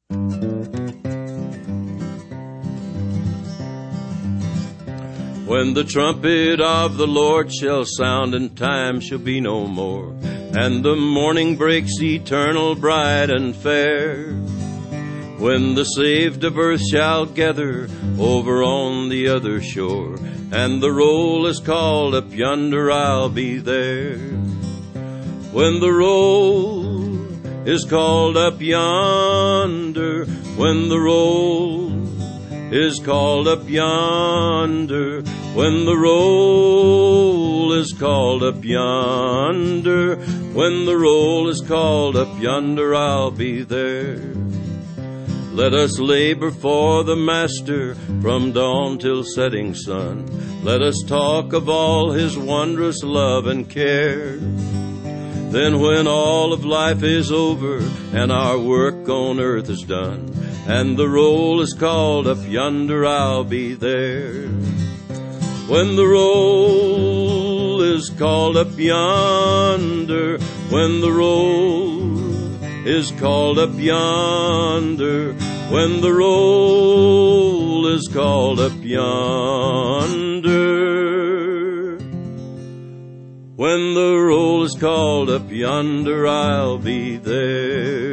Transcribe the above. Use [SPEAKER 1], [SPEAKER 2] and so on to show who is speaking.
[SPEAKER 1] When the trumpet of the Lord shall sound, and time shall be no more, and the morning breaks eternal, bright and fair, when the saved of earth shall gather over on the other shore, and the roll is called up yonder, I'll be there. When the roll is called up yonder, when the roll is called up yonder, when the roll is called up yonder, when the roll is called up yonder, I'll be there. Let us labor for the Master from dawn till setting sun. Let us talk of all his wondrous love and care. Then when all of life is over and our work on earth is done, and the roll is called up yonder, I'll be there. When the roll is called up yonder, when the roll is called up yonder, when the roll is called up yonder, when the roll is called up yonder, I'll be there.